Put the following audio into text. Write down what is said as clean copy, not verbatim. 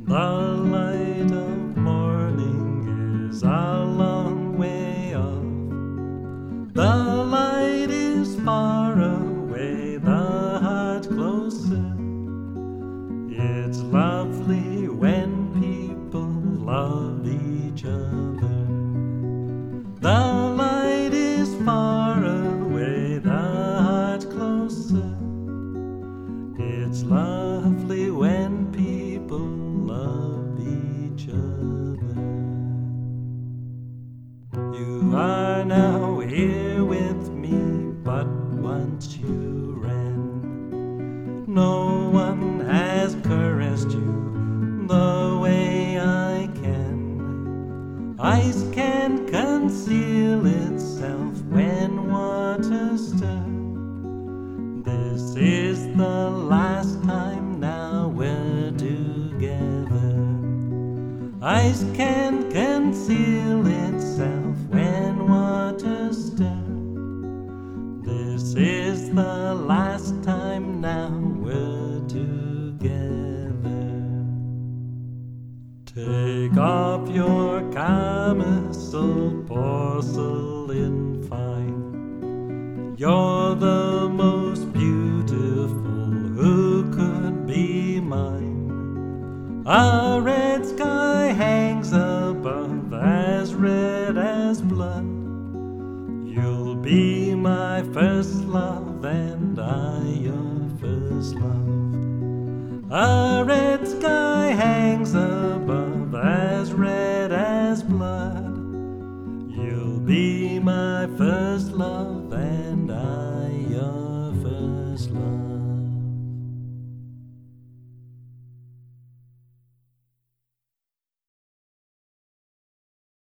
The light of morning is a long way off. The light is far away, the heart closer. It's lovely when people love each other. The light is far away, the heart closer. It's lovely when people love each other. You are now here with me, but once you ran. No one has caressed you the way I can. Ice can't conceal itself when water stirs. This is the last time now we're together. Ice can't conceal itself when water stirs. This is the last time now we're together. Take off your camisole, porcelain fine. You're the most beautiful who could be mine. A red sky hangs above, as red as blood. You'll be my first love, and I your first love. A red sky hangs above, as red as blood. You'll be my first love, and I